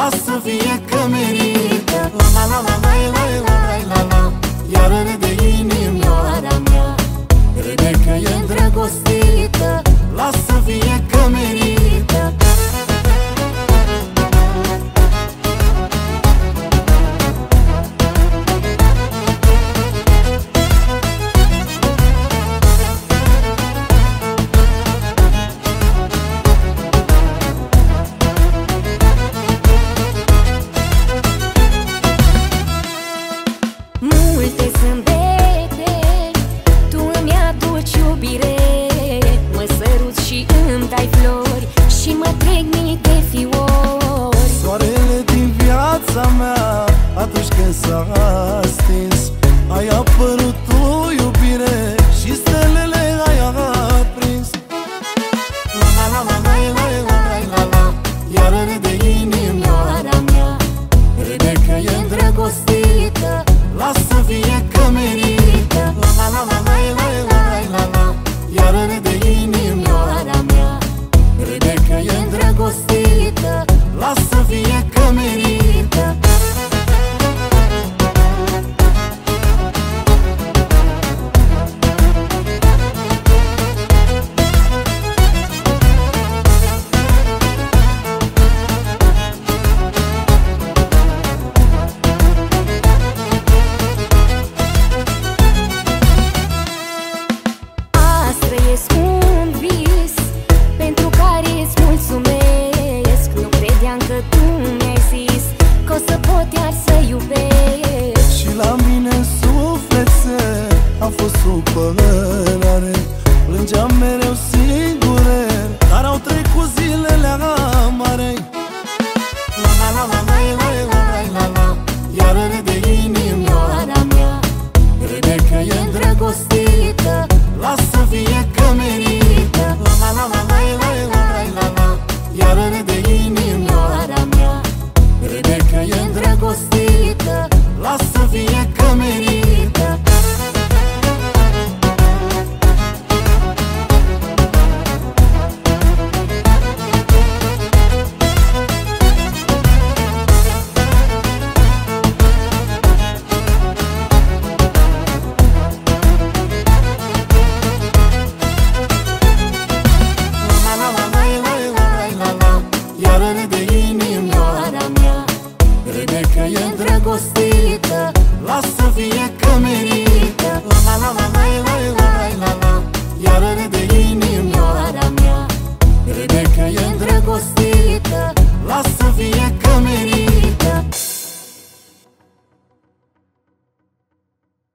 lasă fie că merită. La la la la la la la la. Iar râde inimioara mea, râde că e îndrăgostită. Lasă fie că merită. Multe zâmbete, tu îmi aduci iubire, mă săruți și îmi dai flori și mă trec mii de fiori. Soarele din viața mea, atunci când s-a stins, ai apărut tu, iubire, și stelele ai aprins. La la la la la la la la la. Iar râde inimioara mea, râde că e îndrăgostită. Lasă fie că merită. La la la la la la la la. Iar râde inimioara mea, râde că e îndrăgostită. Lasă fie că merită. Trăiesc un vis pentru care îți mulțumesc. Nu credeam că tu mi-ai zis că o să pot iar să iubesc. Și la mine în suflet a fost supărare. Plângeam mereu singure, dar au trecut zilele amare. La la la la la la la la la. Iar râde inimioara mea, râde că e îndrăgostită. Lasă fie că merită. La la la la la la la la. Iar râde inimioara mea, râde că e îndrăgostită. Lasă fie că merită. Iar râde inimioara mea, râde că e îndrăgostită. Lasă fie că merită. La la la la.